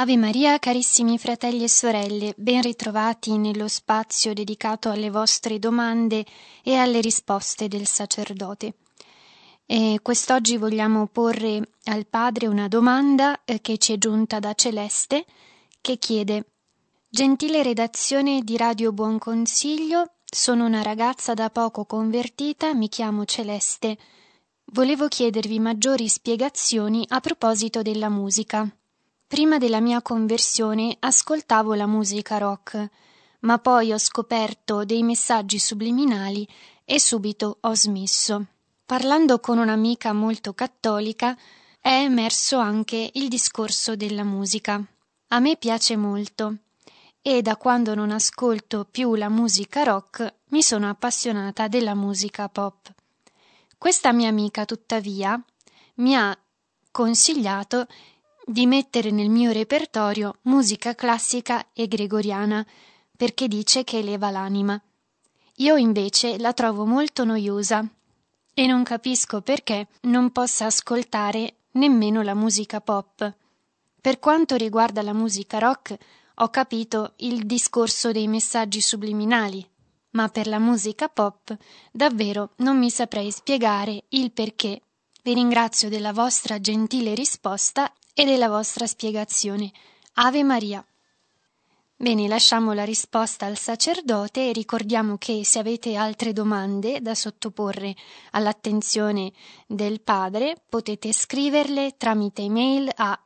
Ave Maria, carissimi fratelli e sorelle, ben ritrovati nello spazio dedicato alle vostre domande e alle risposte del sacerdote. E quest'oggi vogliamo porre al Padre una domanda che ci è giunta da Celeste, che chiede: Gentile redazione di Radio Buon Consiglio, sono una ragazza da poco convertita, mi chiamo Celeste. Volevo chiedervi maggiori spiegazioni a proposito della musica. Prima della mia conversione ascoltavo la musica rock, ma poi ho scoperto dei messaggi subliminali e subito ho smesso. Parlando con un'amica molto cattolica è emerso anche il discorso della musica. A me piace molto e da quando non ascolto più la musica rock mi sono appassionata della musica pop. Questa mia amica, tuttavia, mi ha consigliato di mettere nel mio repertorio musica classica e gregoriana, perché dice che eleva l'anima. Io invece la trovo molto noiosa e non capisco perché non possa ascoltare nemmeno la musica pop. Per quanto riguarda la musica rock, ho capito il discorso dei messaggi subliminali, ma per la musica pop davvero non mi saprei spiegare il perché. Vi ringrazio della vostra gentile risposta e della vostra spiegazione. Ave Maria. Bene, lasciamo la risposta al sacerdote e ricordiamo che se avete altre domande da sottoporre all'attenzione del padre potete scriverle tramite email a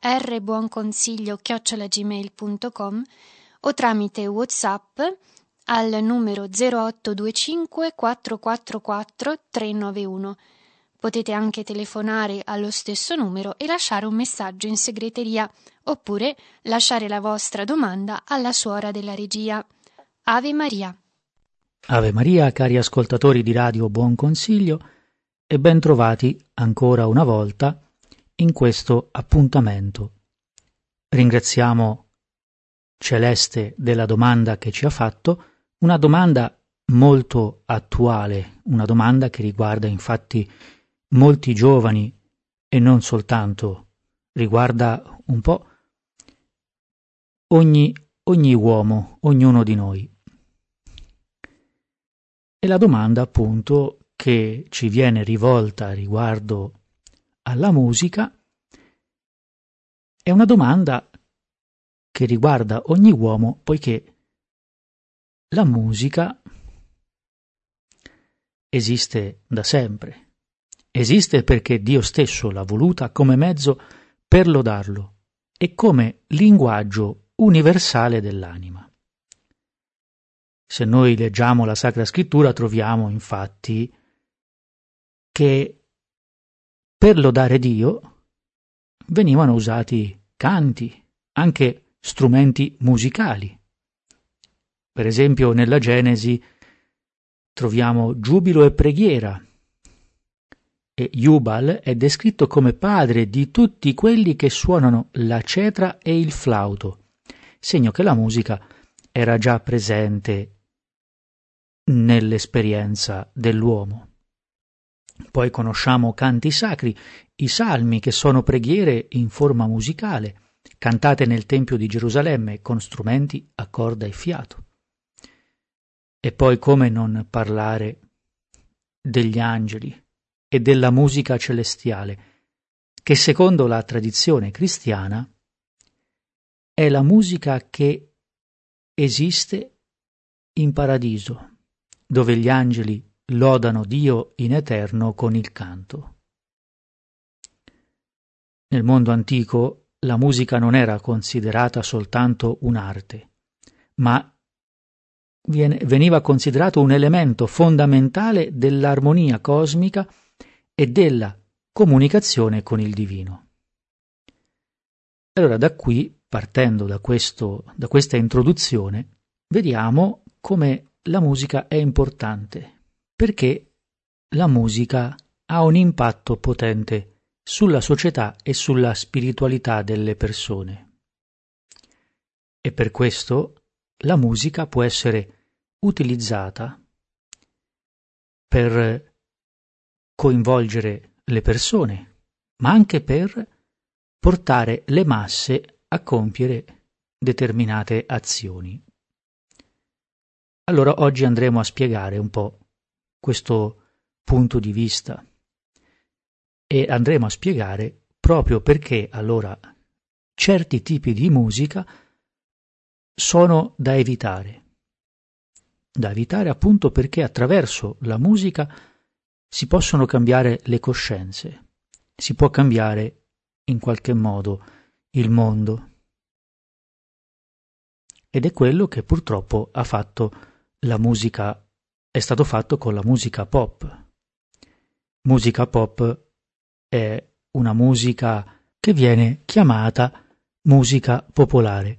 rbuonconsiglio@gmail.com o tramite WhatsApp al numero 0825 444 391. Potete anche telefonare allo stesso numero e lasciare un messaggio in segreteria, oppure lasciare la vostra domanda alla suora della regia. Ave Maria. Ave Maria, cari ascoltatori di Radio Buon Consiglio, e ben trovati ancora una volta in questo appuntamento. Ringraziamo Celeste della domanda che ci ha fatto, una domanda molto attuale, una domanda che riguarda infatti molti giovani e non soltanto, riguarda un po' ogni uomo, ognuno di noi. E la domanda appunto che ci viene rivolta riguardo alla musica è una domanda che riguarda ogni uomo, poiché la musica esiste da sempre. Esiste perché Dio stesso l'ha voluta come mezzo per lodarlo e come linguaggio universale dell'anima. Se noi leggiamo la Sacra Scrittura troviamo infatti che per lodare Dio venivano usati canti, anche strumenti musicali. Per esempio nella Genesi troviamo giubilo e preghiera, e Jubal è descritto come padre di tutti quelli che suonano la cetra e il flauto, segno che la musica era già presente nell'esperienza dell'uomo. Poi conosciamo canti sacri, i salmi, che sono preghiere in forma musicale, cantate nel Tempio di Gerusalemme con strumenti a corda e fiato. E poi come non parlare degli angeli e della musica celestiale, che secondo la tradizione cristiana è la musica che esiste in paradiso, dove gli angeli lodano Dio in eterno con il canto. Nel mondo antico la musica non era considerata soltanto un'arte, ma veniva considerato un elemento fondamentale dell'armonia cosmica e della comunicazione con il divino. Allora da qui, partendo da questa introduzione, vediamo come la musica è importante, perché la musica ha un impatto potente sulla società e sulla spiritualità delle persone. E per questo la musica può essere utilizzata per coinvolgere le persone, ma anche per portare le masse a compiere determinate azioni. Allora oggi andremo a spiegare un po' questo punto di vista e andremo a spiegare proprio perché allora certi tipi di musica sono da evitare appunto perché attraverso la musica si possono cambiare le coscienze, si può cambiare in qualche modo il mondo. Ed è quello che purtroppo ha fatto la musica, è stato fatto con la musica pop. Musica pop è una musica che viene chiamata musica popolare.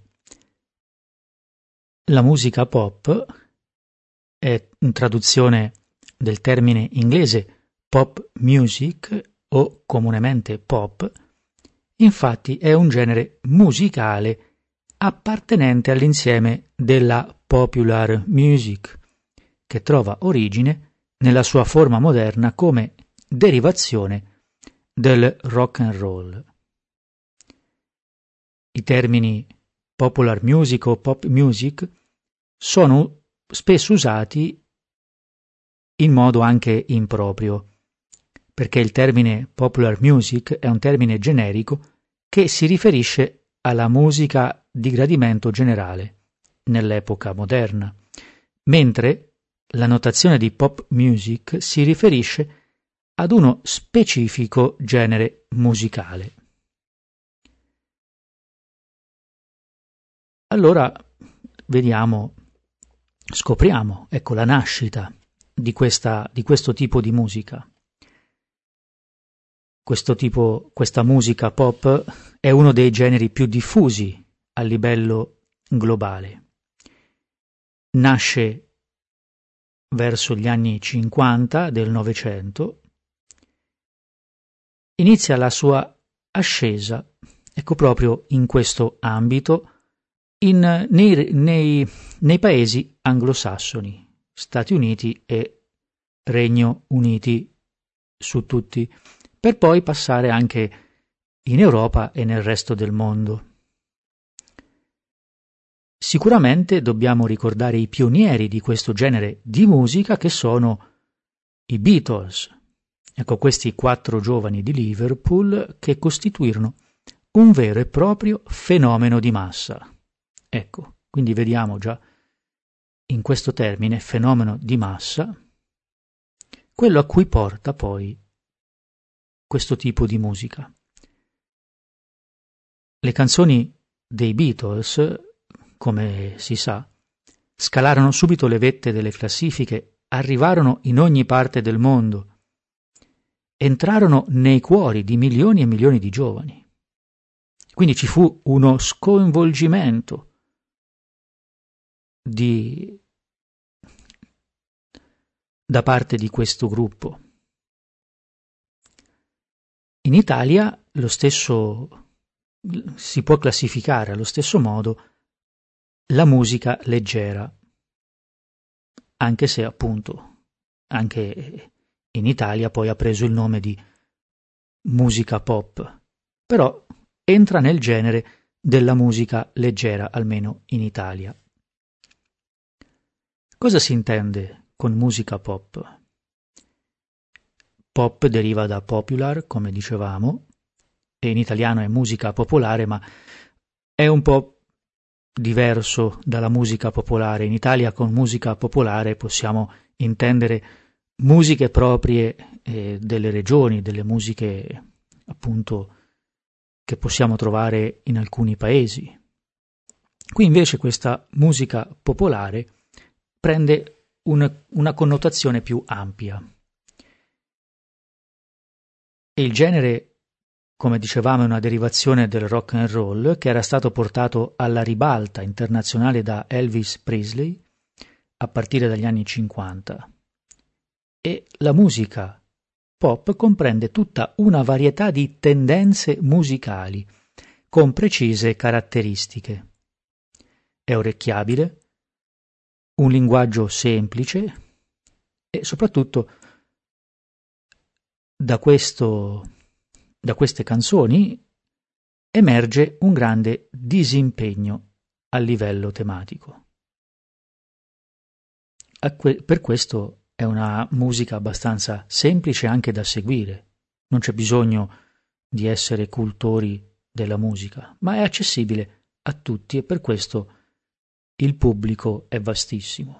La musica pop è in traduzione del termine inglese pop music o comunemente pop, infatti è un genere musicale appartenente all'insieme della popular music, che trova origine nella sua forma moderna come derivazione del rock and roll. I termini popular music o pop music sono spesso usati in modo anche improprio, perché il termine popular music è un termine generico che si riferisce alla musica di gradimento generale nell'epoca moderna, mentre la notazione di pop music si riferisce ad uno specifico genere musicale. Allora scopriamo, ecco, la nascita di questo tipo di musica. Questa musica pop è uno dei generi più diffusi a livello globale. Nasce verso gli anni 50 del Novecento, inizia la sua ascesa, ecco, proprio in questo ambito, nei paesi anglosassoni, Stati Uniti e Regno Uniti su tutti, per poi passare anche in Europa e nel resto del mondo. Sicuramente dobbiamo ricordare i pionieri di questo genere di musica che sono i Beatles. Ecco, questi 4 giovani di Liverpool che costituirono un vero e proprio fenomeno di massa. Ecco, quindi vediamo già in questo termine fenomeno di massa quello a cui porta poi questo tipo di musica. Le canzoni dei Beatles, come si sa, scalarono subito le vette delle classifiche, arrivarono in ogni parte del mondo, entrarono nei cuori di milioni e milioni di giovani. Quindi ci fu uno sconvolgimento da parte di questo gruppo. In Italia lo stesso si può classificare allo stesso modo la musica leggera, anche se appunto anche in Italia poi ha preso il nome di musica pop, però entra nel genere della musica leggera, almeno in Italia. Cosa si intende con musica pop? Pop deriva da popular, come dicevamo, e in italiano è musica popolare, ma è un po' diverso dalla musica popolare. In Italia con musica popolare possiamo intendere musiche proprie delle regioni, delle musiche appunto che possiamo trovare in alcuni paesi. Qui invece questa musica popolare prende una connotazione più ampia. E il genere, come dicevamo, è una derivazione del rock and roll che era stato portato alla ribalta internazionale da Elvis Presley a partire dagli anni 50. E la musica pop comprende tutta una varietà di tendenze musicali con precise caratteristiche. È orecchiabile, un linguaggio semplice e soprattutto da queste canzoni emerge un grande disimpegno a livello tematico. Per questo è una musica abbastanza semplice anche da seguire, non c'è bisogno di essere cultori della musica, ma è accessibile a tutti e per questo il pubblico è vastissimo.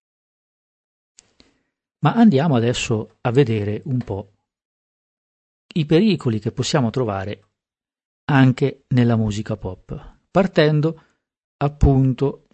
Ma andiamo adesso a vedere un po' i pericoli che possiamo trovare anche nella musica pop, partendo appunto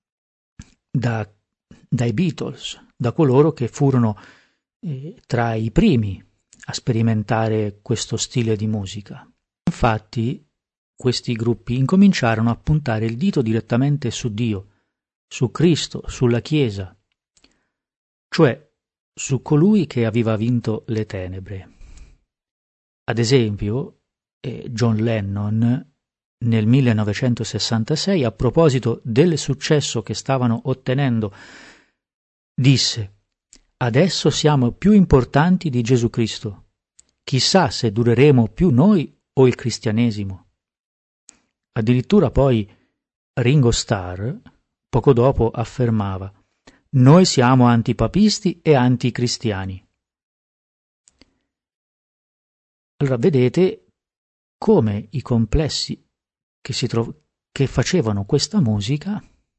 dai Beatles, da coloro che furono tra i primi a sperimentare questo stile di musica. Infatti, questi gruppi incominciarono a puntare il dito direttamente su Dio, su Cristo, sulla Chiesa, cioè su colui che aveva vinto le tenebre. Ad esempio, John Lennon nel 1966, a proposito del successo che stavano ottenendo, disse: «Adesso siamo più importanti di Gesù Cristo. Chissà se dureremo più noi o il cristianesimo». Addirittura poi Ringo Starr, poco dopo, affermava: «Noi siamo antipapisti e anticristiani». Allora vedete come i complessi che facevano questa musica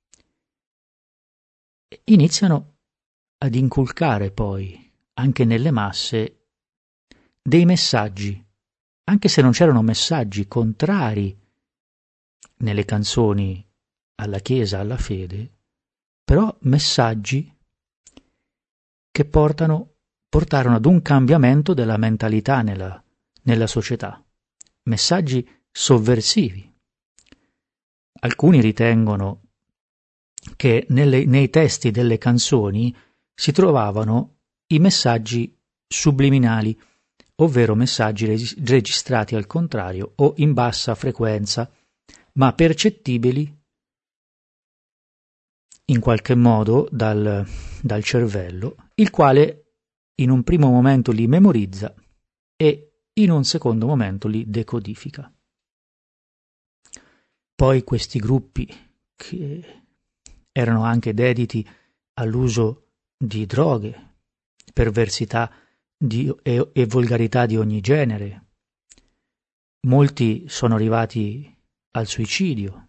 iniziano ad inculcare poi anche nelle masse dei messaggi, anche se non c'erano messaggi contrari nelle canzoni alla Chiesa, alla fede, però messaggi che portarono ad un cambiamento della mentalità nella società, messaggi sovversivi. Alcuni ritengono che nei testi delle canzoni si trovavano i messaggi subliminali, ovvero messaggi registrati al contrario o in bassa frequenza, ma percettibili in qualche modo dal cervello, il quale in un primo momento li memorizza e in un secondo momento li decodifica. Poi questi gruppi, che erano anche dediti all'uso di droghe, perversità e volgarità di ogni genere, molti sono arrivati al suicidio.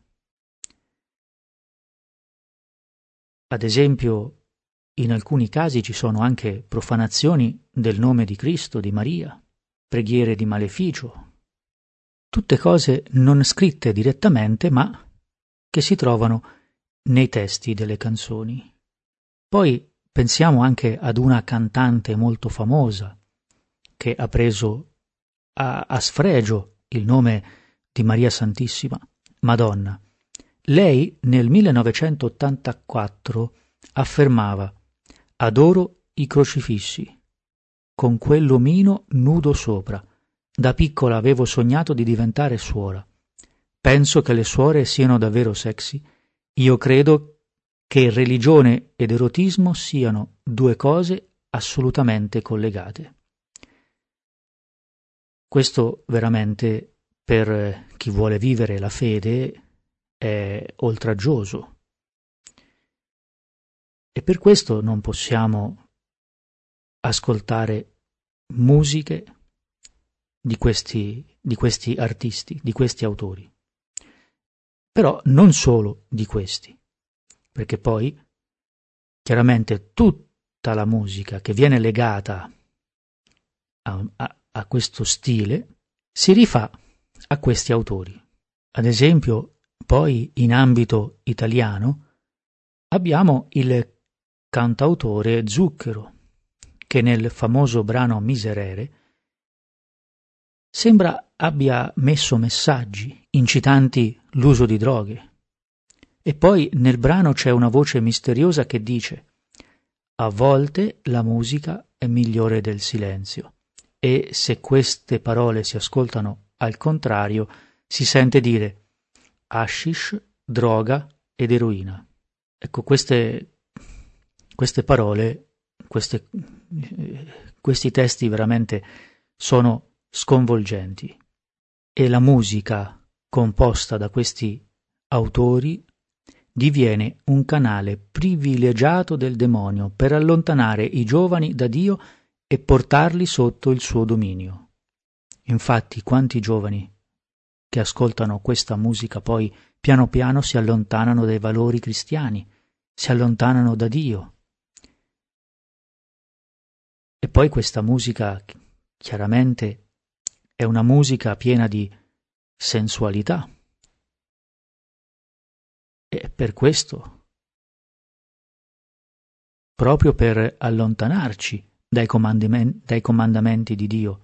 Ad esempio, in alcuni casi ci sono anche profanazioni del nome di Cristo, di Maria, preghiere di maleficio, tutte cose non scritte direttamente, ma che si trovano nei testi delle canzoni. Poi pensiamo anche ad una cantante molto famosa che ha preso a sfregio il nome di Maria Santissima, Madonna. Lei nel 1984 affermava: «Adoro i crocifissi, con quell'omino nudo sopra. Da piccola avevo sognato di diventare suora. Penso che le suore siano davvero sexy. Io credo che religione ed erotismo siano due cose assolutamente collegate». Questo veramente, per chi vuole vivere la fede, è oltraggioso. E per questo non possiamo ascoltare musiche di questi artisti, di questi autori. Però non solo di questi, perché poi chiaramente tutta la musica che viene legata a questo stile si rifà a questi autori. Ad esempio, poi in ambito italiano abbiamo il cantautore Zucchero, che nel famoso brano Miserere sembra abbia messo messaggi incitanti l'uso di droghe. E poi nel brano c'è una voce misteriosa che dice: «A volte la musica è migliore del silenzio». E se queste parole si ascoltano al contrario, si sente dire hashish, droga ed eroina. Ecco, queste parole, questi testi veramente sono sconvolgenti, e la musica composta da questi autori, diviene un canale privilegiato del demonio per allontanare i giovani da Dio e portarli sotto il suo dominio. Infatti, quanti giovani che ascoltano questa musica poi piano piano si allontanano dai valori cristiani, si allontanano da Dio. E poi questa musica chiaramente è una musica piena di sensualità. E per questo, proprio per allontanarci dai comandamenti di Dio.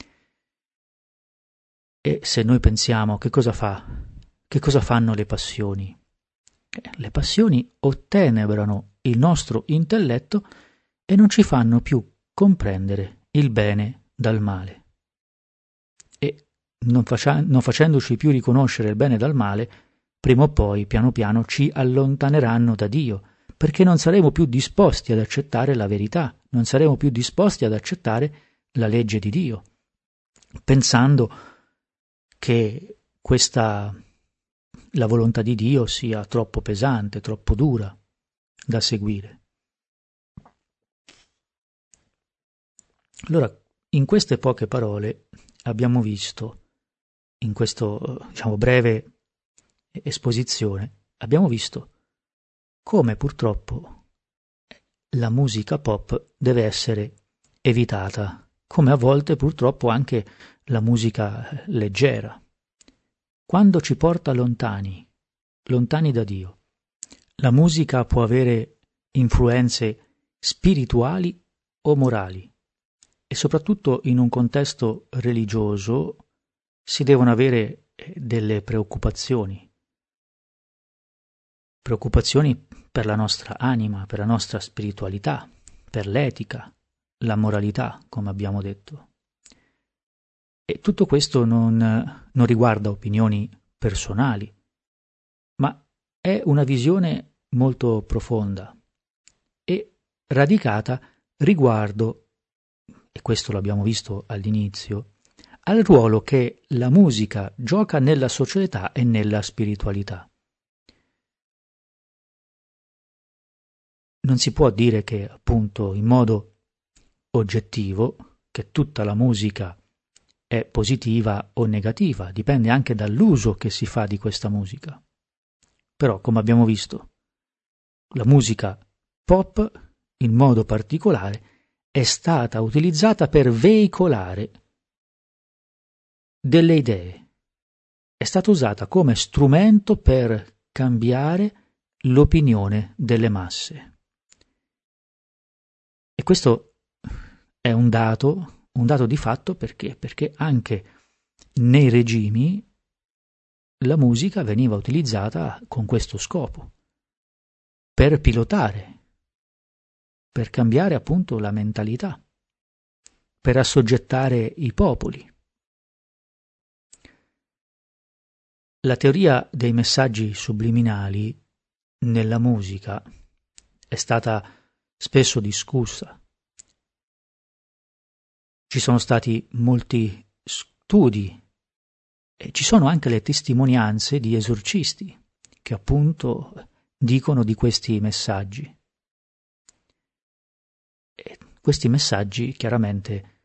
E se noi pensiamo che cosa fanno le passioni? Le passioni ottenebrano il nostro intelletto e non ci fanno più comprendere il bene dal male. E non facendoci più riconoscere il bene dal male, prima o poi, piano piano, ci allontaneranno da Dio, perché non saremo più disposti ad accettare la verità, non saremo più disposti ad accettare la legge di Dio, pensando che la volontà di Dio sia troppo pesante, troppo dura da seguire. Allora, in queste poche parole abbiamo visto, in questo breve esposizione, abbiamo visto come purtroppo la musica pop deve essere evitata, come a volte purtroppo anche la musica leggera. Quando ci porta lontani da Dio, la musica può avere influenze spirituali o morali e soprattutto in un contesto religioso si devono avere delle preoccupazioni per la nostra anima, per la nostra spiritualità, per l'etica, la moralità, come abbiamo detto. E tutto questo non riguarda opinioni personali, ma è una visione molto profonda e radicata riguardo, e questo l'abbiamo visto all'inizio, al ruolo che la musica gioca nella società e nella spiritualità. Non si può dire che, appunto, in modo oggettivo, che tutta la musica è positiva o negativa, dipende anche dall'uso che si fa di questa musica. Però, come abbiamo visto, la musica pop, in modo particolare, è stata utilizzata per veicolare delle idee. È stata usata come strumento per cambiare l'opinione delle masse. E questo è un dato di fatto perché anche nei regimi la musica veniva utilizzata con questo scopo, per pilotare, per cambiare appunto la mentalità, per assoggettare i popoli. La teoria dei messaggi subliminali nella musica è stata spesso discussa. Ci sono stati molti studi e ci sono anche le testimonianze di esorcisti che appunto dicono di questi messaggi. E questi messaggi chiaramente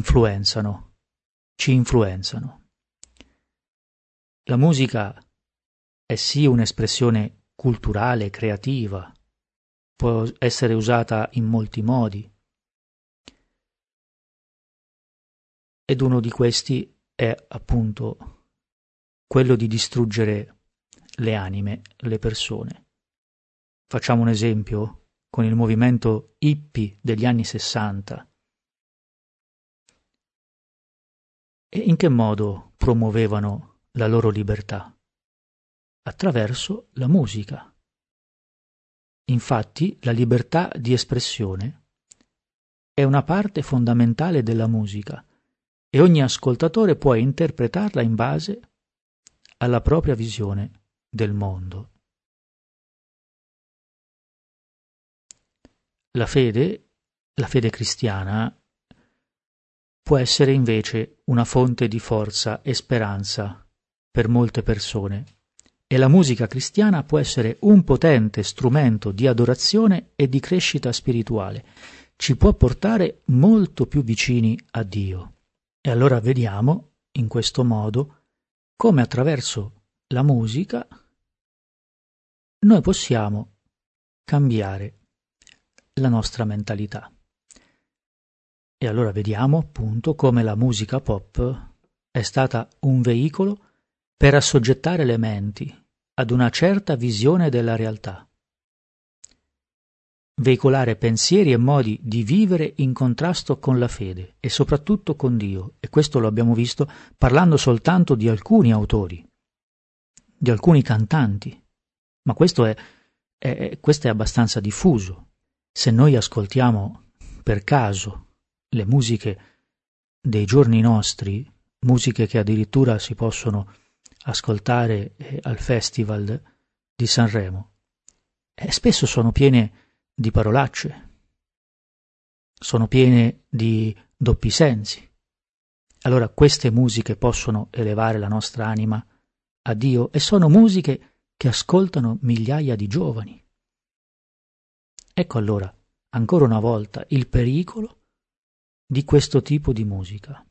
ci influenzano. La musica è sì un'espressione culturale, creativa, può essere usata in molti modi. Ed uno di questi è appunto quello di distruggere le anime, le persone. Facciamo un esempio con il movimento hippie degli anni 60. E in che modo promuovevano la loro libertà? Attraverso la musica. Infatti, la libertà di espressione è una parte fondamentale della musica e ogni ascoltatore può interpretarla in base alla propria visione del mondo. La fede cristiana può essere invece una fonte di forza e speranza per molte persone e la musica cristiana può essere un potente strumento di adorazione e di crescita spirituale. Ci può portare molto più vicini a Dio. E allora vediamo, in questo modo, come attraverso la musica noi possiamo cambiare la nostra mentalità. E allora vediamo appunto come la musica pop è stata un veicolo per assoggettare le menti ad una certa visione della realtà, veicolare pensieri e modi di vivere in contrasto con la fede e soprattutto con Dio, e questo lo abbiamo visto parlando soltanto di alcuni autori, di alcuni cantanti, ma questo è abbastanza diffuso. Se noi ascoltiamo per caso le musiche dei giorni nostri, musiche che addirittura si possono ascoltare al Festival di Sanremo, spesso sono piene di parolacce, sono piene di doppi sensi. Allora queste musiche possono elevare la nostra anima a Dio e sono musiche che ascoltano migliaia di giovani. Ecco allora, ancora una volta, il pericolo di questo tipo di musica.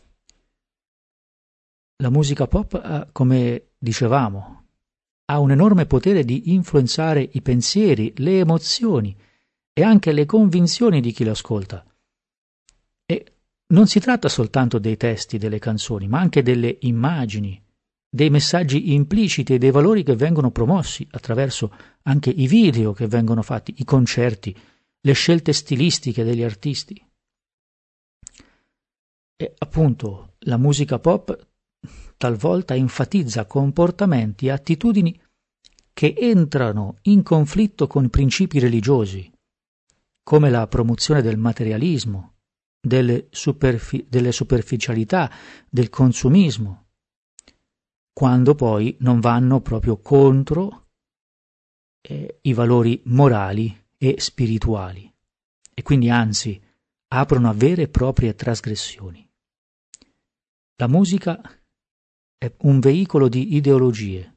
La musica pop, come dicevamo, ha un enorme potere di influenzare i pensieri, le emozioni e anche le convinzioni di chi l'ascolta. E non si tratta soltanto dei testi delle canzoni, ma anche delle immagini, dei messaggi impliciti e dei valori che vengono promossi attraverso anche i video che vengono fatti, i concerti, le scelte stilistiche degli artisti. E appunto la musica pop talvolta enfatizza comportamenti e attitudini che entrano in conflitto con principi religiosi, come la promozione del materialismo, delle superficialità, del consumismo, quando poi non vanno proprio contro i valori morali e spirituali, e quindi anzi aprono a vere e proprie trasgressioni. La musica è un veicolo di ideologie.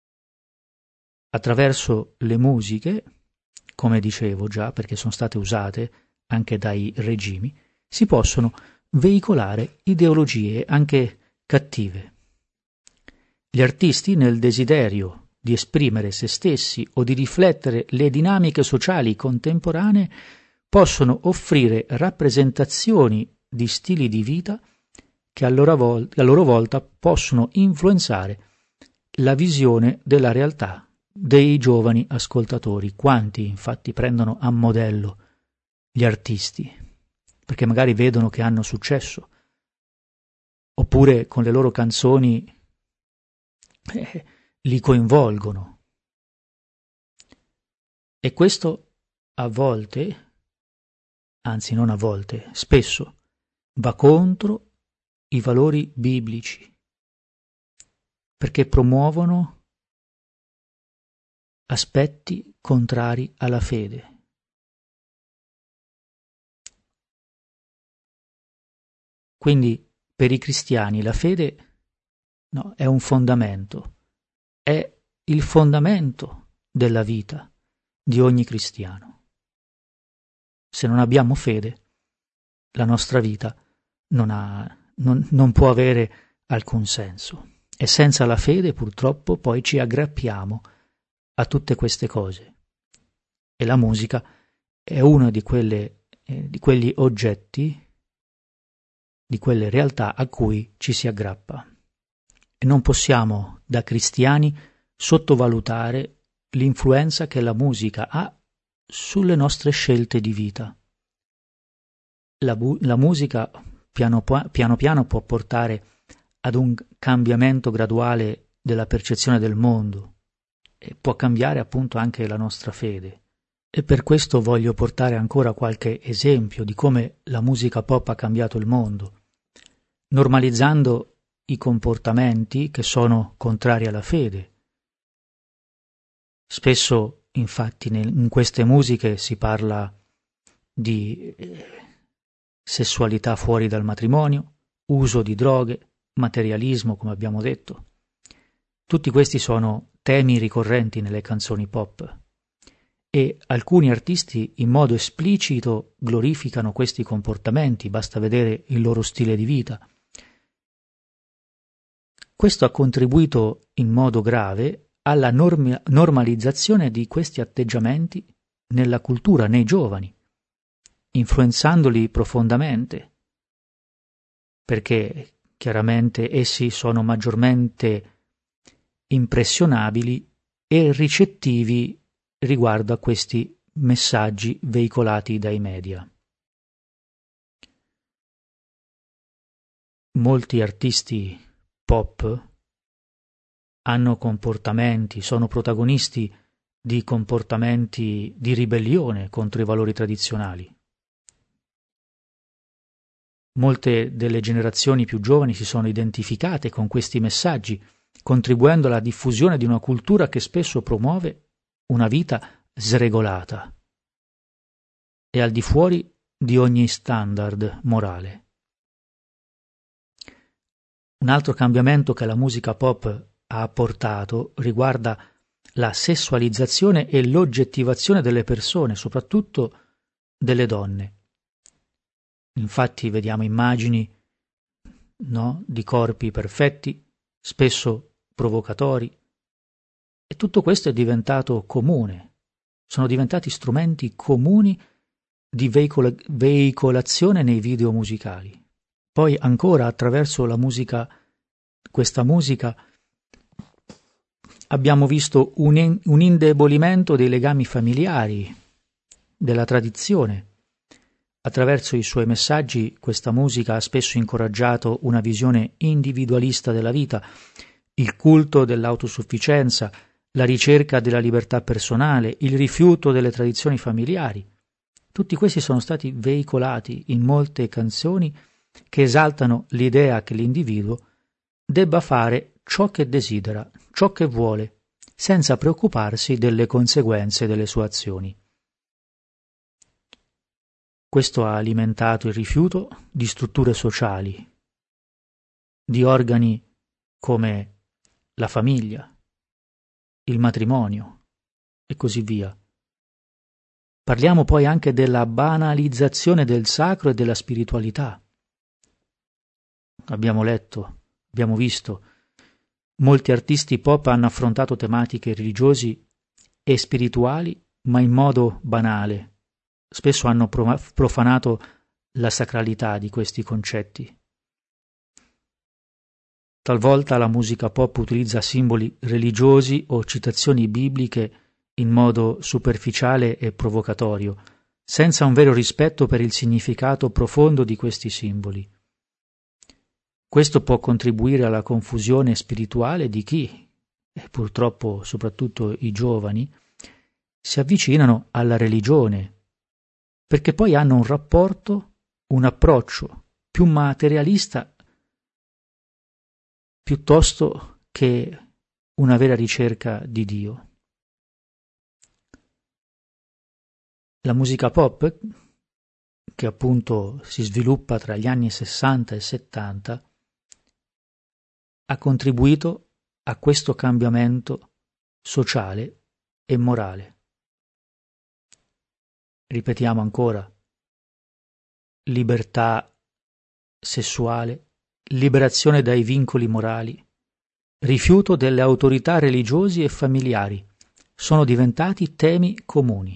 Attraverso le musiche, come dicevo già, perché sono state usate anche dai regimi, si possono veicolare ideologie anche cattive. Gli artisti, nel desiderio di esprimere se stessi o di riflettere le dinamiche sociali contemporanee, possono offrire rappresentazioni di stili di vita che a loro volta possono influenzare la visione della realtà dei giovani ascoltatori. Quanti infatti prendono a modello gli artisti, perché magari vedono che hanno successo, oppure con le loro canzoni li coinvolgono. E questo a volte, anzi non a volte, spesso, va contro i valori biblici, perché promuovono aspetti contrari alla fede. Quindi per i cristiani la fede è un fondamento, è il fondamento della vita di ogni cristiano. Se non abbiamo fede, la nostra vita non può avere alcun senso. E senza la fede, purtroppo, poi ci aggrappiamo a tutte queste cose. E la musica è uno di quegli oggetti, di quelle realtà a cui ci si aggrappa. E non possiamo, da cristiani, sottovalutare l'influenza che la musica ha sulle nostre scelte di vita. La musica piano piano può portare ad un cambiamento graduale della percezione del mondo e può cambiare appunto anche la nostra fede. E per questo voglio portare ancora qualche esempio di come la musica pop ha cambiato il mondo, normalizzando i comportamenti che sono contrari alla fede. Spesso, infatti, in queste musiche si parla di sessualità fuori dal matrimonio, uso di droghe, materialismo, come abbiamo detto. Tutti questi sono temi ricorrenti nelle canzoni pop e alcuni artisti in modo esplicito glorificano questi comportamenti, basta vedere il loro stile di vita. Questo ha contribuito in modo grave alla normalizzazione di questi atteggiamenti nella cultura, nei giovani, influenzandoli profondamente, perché chiaramente essi sono maggiormente impressionabili e ricettivi riguardo a questi messaggi veicolati dai media. Molti artisti pop hanno comportamenti, sono protagonisti di comportamenti di ribellione contro i valori tradizionali. Molte delle generazioni più giovani si sono identificate con questi messaggi, contribuendo alla diffusione di una cultura che spesso promuove una vita sregolata e al di fuori di ogni standard morale. Un altro cambiamento che la musica pop ha apportato riguarda la sessualizzazione e l'oggettivazione delle persone, soprattutto delle donne. Infatti vediamo immagini, no, di corpi perfetti, spesso provocatori, e tutto questo è diventato comune. Sono diventati strumenti comuni di veicolazione nei video musicali. Poi ancora attraverso la musica, questa musica, abbiamo visto un indebolimento dei legami familiari, della tradizione. Attraverso i suoi messaggi questa musica ha spesso incoraggiato una visione individualista della vita, il culto dell'autosufficienza, la ricerca della libertà personale, il rifiuto delle tradizioni familiari. Tutti questi sono stati veicolati in molte canzoni che esaltano l'idea che l'individuo debba fare ciò che desidera, ciò che vuole, senza preoccuparsi delle conseguenze delle sue azioni. Questo ha alimentato il rifiuto di strutture sociali, di organi come la famiglia, il matrimonio e così via. Parliamo poi anche della banalizzazione del sacro e della spiritualità. Abbiamo letto, abbiamo visto, molti artisti pop hanno affrontato tematiche religiosi e spirituali, ma in modo banale. Spesso hanno profanato la sacralità di questi concetti. Talvolta la musica pop utilizza simboli religiosi o citazioni bibliche in modo superficiale e provocatorio, senza un vero rispetto per il significato profondo di questi simboli. Questo può contribuire alla confusione spirituale di chi, e purtroppo soprattutto i giovani, si avvicinano alla religione, perché poi hanno un rapporto, un approccio più materialista piuttosto che una vera ricerca di Dio. La musica pop, che appunto si sviluppa tra gli anni 60 e 70, ha contribuito a questo cambiamento sociale e morale. Ripetiamo ancora: libertà sessuale, liberazione dai vincoli morali, rifiuto delle autorità religiosi e familiari sono diventati temi comuni.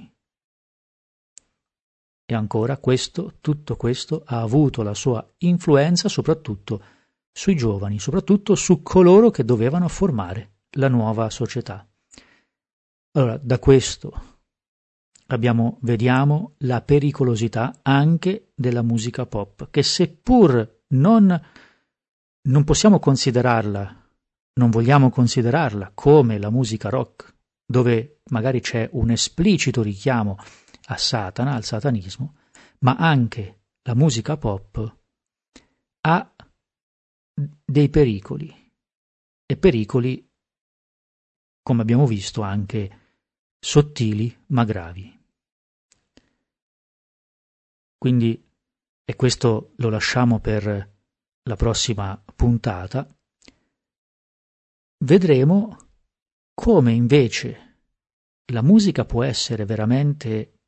E ancora tutto questo ha avuto la sua influenza soprattutto sui giovani, soprattutto su coloro che dovevano formare la nuova società. Allora, da questo vediamo la pericolosità anche della musica pop, che seppur non possiamo considerarla, non vogliamo considerarla come la musica rock, dove magari c'è un esplicito richiamo a Satana, al satanismo, ma anche la musica pop ha dei pericoli, e pericoli, come abbiamo visto, anche sottili ma gravi. Quindi, e questo lo lasciamo per la prossima puntata, vedremo come invece la musica può essere veramente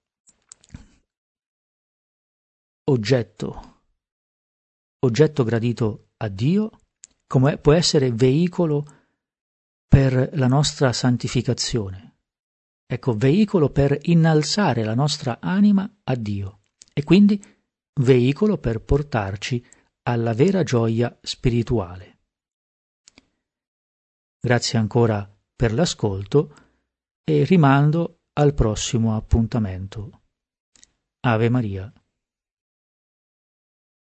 oggetto gradito a Dio, come può essere veicolo per la nostra santificazione. Ecco, veicolo per innalzare la nostra anima a Dio e quindi veicolo per portarci alla vera gioia spirituale. Grazie ancora per l'ascolto e rimando al prossimo appuntamento. Ave Maria.